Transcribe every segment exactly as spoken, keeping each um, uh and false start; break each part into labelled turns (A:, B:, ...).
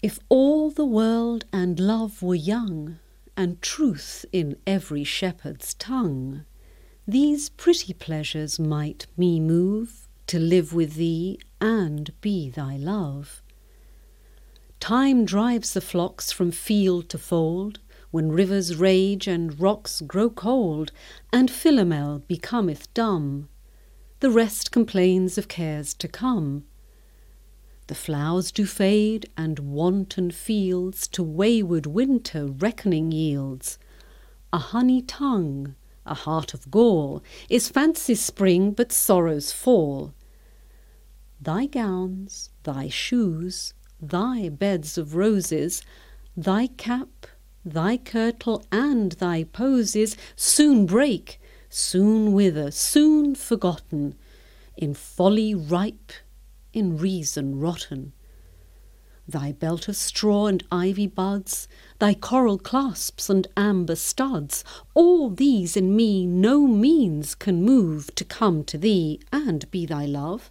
A: If all the world and love were young, and truth in every shepherd's tongue, these pretty pleasures might me move to live with thee and be thy love. Time drives the flocks from field to fold, when rivers rage and rocks grow cold, and Philomel becometh dumb. The rest complains of cares to come. The flowers do fade, and wanton fields to wayward winter reckoning yields. A honey tongue, a heart of gall, is fancy's spring but sorrow's fall. Thy gowns, thy shoes, thy beds of roses, thy cap, thy kirtle, and thy posies soon break, soon wither, soon forgotten, in folly ripe, in reason rotten. Thy belt of straw and ivy buds, thy coral clasps and amber studs, all these in me no means can move to come to thee and be thy love.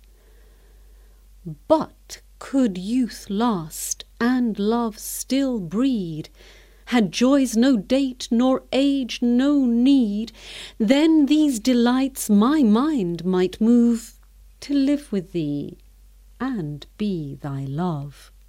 A: But could youth last and love still breed, had joys no date nor age no need, then these delights my mind might move to live with thee and be thy love.